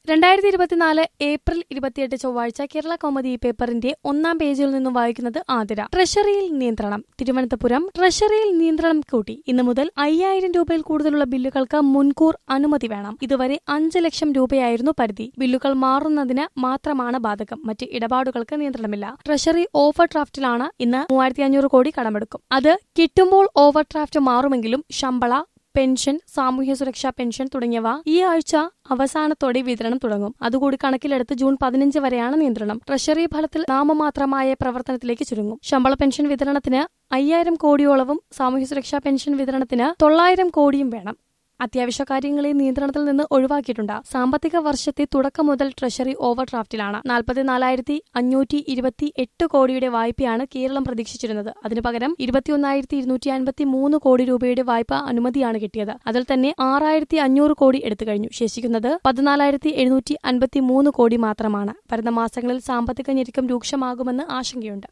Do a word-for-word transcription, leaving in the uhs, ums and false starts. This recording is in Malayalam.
രണ്ടായിരത്തി ഇരുപത്തിനാല് ഏപ്രിൽ ഇരുപത്തിയെട്ട് ചൊവ്വാഴ്ച കേരള കൗമുദി പേപ്പറിന്റെ ഒന്നാം പേജിൽ നിന്നും വായിക്കുന്നത് ആതിര. ട്രഷറിയിൽ നിയന്ത്രണം. തിരുവനന്തപുരം ട്രഷറിയിൽ നിയന്ത്രണം കൂട്ടി. ഇന്നു മുതൽ അയ്യായിരം രൂപയിൽ കൂടുതലുള്ള ബില്ലുകൾക്ക് മുൻകൂർ അനുമതി വേണം. ഇതുവരെ അഞ്ച് ലക്ഷം രൂപയായിരുന്നു പരിധി. ബില്ലുകൾ മാറുന്നതിന് മാത്രമാണ് ബാധകം. മറ്റ് ഇടപാടുകൾക്ക് നിയന്ത്രണമില്ല. ട്രഷറി ഓവർ ഡ്രാഫ്റ്റിലാണ് ഇന്ന് മൂവായിരത്തി അഞ്ഞൂറ് കോടി കടമെടുക്കും. അത് കിട്ടുമ്പോൾ ഓവർ ഡ്രാഫ്റ്റ് മാറുമെങ്കിലും ശമ്പള, പെൻഷൻ, സാമൂഹ്യ സുരക്ഷാ പെൻഷൻ തുടങ്ങിയവ ഈ ആഴ്ച അവസാനത്തോടെ വിതരണം തുടങ്ങും. അതുകൂടി കണക്കിലെടുത്ത് ജൂൺ പതിനഞ്ച് വരെയാണ് നിയന്ത്രണം. ട്രഷറി ഫലത്തിൽ നാമമാത്രമായ പ്രവർത്തനത്തിലേക്ക് ചുരുങ്ങും. ശമ്പള പെൻഷൻ വിതരണത്തിന് അയ്യായിരം കോടിയോളവും സാമൂഹ്യ സുരക്ഷാ പെൻഷൻ വിതരണത്തിന് തൊള്ളായിരം കോടിയും വേണം. അത്യാവശ്യ കാര്യങ്ങളെ നിയന്ത്രണത്തിൽ നിന്ന് ഒഴിവാക്കിയിട്ടുണ്ട്. സാമ്പത്തിക വർഷത്തെ തുടക്കം മുതൽ ട്രഷറി ഓവർ ഡ്രാഫ്റ്റിലാണ്. നാൽപ്പത്തിനാലായിരത്തി അഞ്ഞൂറ്റി ഇരുപത്തി എട്ട് കോടിയുടെ വായ്പയാണ് കേരളം പ്രതീക്ഷിച്ചിരുന്നത്. അതിനു പകരം ഇരുപത്തിയൊന്നായിരത്തി ഇരുന്നൂറ്റി അൻപത്തി മൂന്ന് കോടി രൂപയുടെ വായ്പ അനുമതിയാണ് കിട്ടിയത്. അതിൽ തന്നെ ആറായിരത്തി അഞ്ഞൂറ് കോടി എടുത്തു കഴിഞ്ഞു. ശേഷിക്കുന്നത് പതിനാലായിരത്തി എഴുന്നൂറ്റി അൻപത്തി മൂന്ന് കോടി മാത്രമാണ്. വരുന്ന മാസങ്ങളിൽ സാമ്പത്തിക ഞെരുക്കം രൂക്ഷമാകുമെന്ന് ആശങ്കയുണ്ട്.